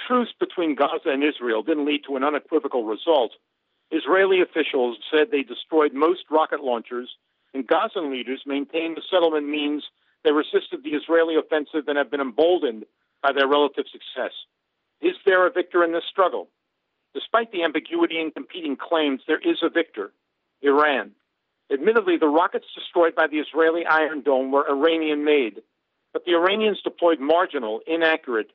truce between Gaza and Israel didn't lead to an unequivocal result. Israeli officials said they destroyed most rocket launchers, and Gazan leaders maintained the settlement means they resisted the Israeli offensive and have been emboldened by their relative success. Is there a victor in this struggle? Despite the ambiguity and competing claims, there is a victor: Iran. Admittedly, the rockets destroyed by the Israeli Iron Dome were Iranian-made, but the Iranians deployed marginal, inaccurate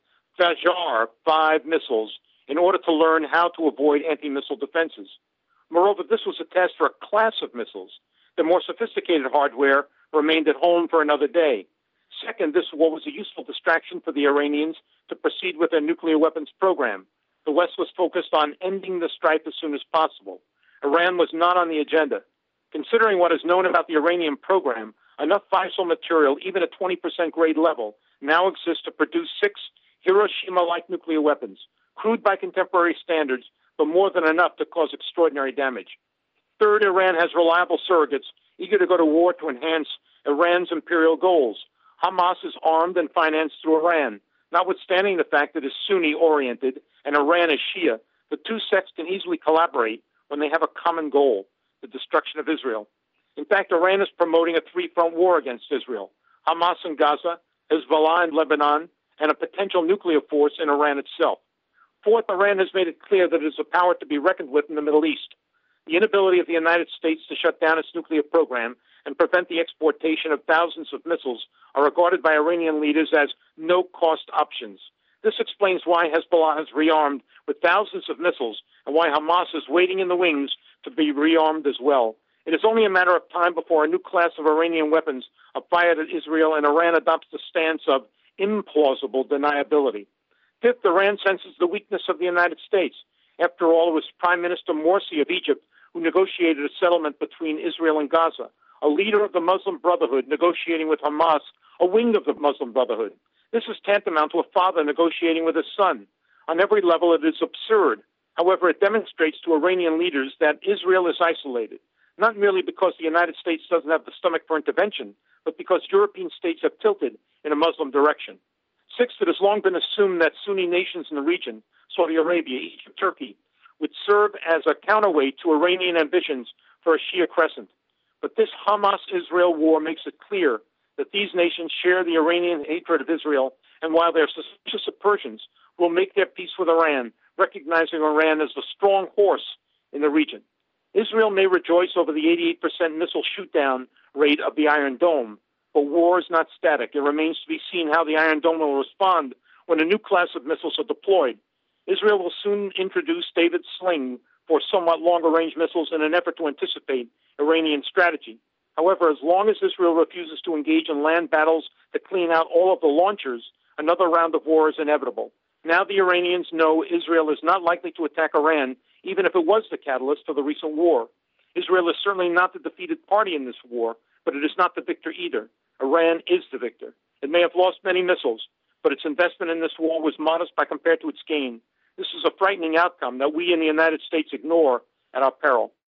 Fajar-5 missiles in order to learn how to avoid anti-missile defenses. Moreover, this was a test for a class of missiles. The more sophisticated hardware remained at home for another day. Second, this war was a useful distraction for the Iranians to proceed with their nuclear weapons program. The West was focused on ending the strife as soon as possible. Iran was not on the agenda. Considering what is known about the Iranian program, enough fissile material, even at 20% grade level, now exists to produce 6 Hiroshima-like nuclear weapons, crude by contemporary standards, but more than enough to cause extraordinary damage. Third, Iran has reliable surrogates eager to go to war to enhance Iran's imperial goals. Hamas is armed and financed through Iran. Notwithstanding the fact that it is Sunni-oriented and Iran is Shia, the two sects can easily collaborate when they have a common goal: the destruction of Israel. In fact, Iran is promoting a three-front war against Israel: Hamas in Gaza, Hezbollah in Lebanon, and a potential nuclear force in Iran itself. Fourth, Iran has made it clear that it is a power to be reckoned with in the Middle East. The inability of the United States to shut down its nuclear program and prevent the exportation of thousands of missiles are regarded by Iranian leaders as no-cost options. This explains why Hezbollah has rearmed with thousands of missiles and why Hamas is waiting in the wings to be rearmed as well. It is only a matter of time before a new class of Iranian weapons are fired at Israel and Iran adopts the stance of implausible deniability. Fifth, Iran senses the weakness of the United States. After all, it was Prime Minister Morsi of Egypt who negotiated a settlement between Israel and Gaza, a leader of the Muslim Brotherhood negotiating with Hamas, a wing of the Muslim Brotherhood. This is tantamount to a father negotiating with his son. On every level, it is absurd. However, it demonstrates to Iranian leaders that Israel is isolated, not merely because the United States doesn't have the stomach for intervention, but because European states have tilted in a Muslim direction. Sixth, it has long been assumed that Sunni nations in the region, Saudi Arabia, Egypt, Turkey, would serve as a counterweight to Iranian ambitions for a Shia crescent. But this Hamas-Israel war makes it clear that these nations share the Iranian hatred of Israel, and while they're suspicious of Persians, will make their peace with Iran, recognizing Iran as the strong horse in the region. Israel may rejoice over the 88% missile shoot-down rate of the Iron Dome, but war is not static. It remains to be seen how the Iron Dome will respond when a new class of missiles are deployed. Israel will soon introduce David Sling for somewhat longer-range missiles in an effort to anticipate Iranian strategy. However, as long as Israel refuses to engage in land battles to clean out all of the launchers, another round of war is inevitable. Now the Iranians know Israel is not likely to attack Iran, even if it was the catalyst for the recent war. Israel is certainly not the defeated party in this war, but it is not the victor either. Iran is the victor. It may have lost many missiles, but its investment in this war was modest by compared to its gain. This is a frightening outcome that we in the United States ignore at our peril.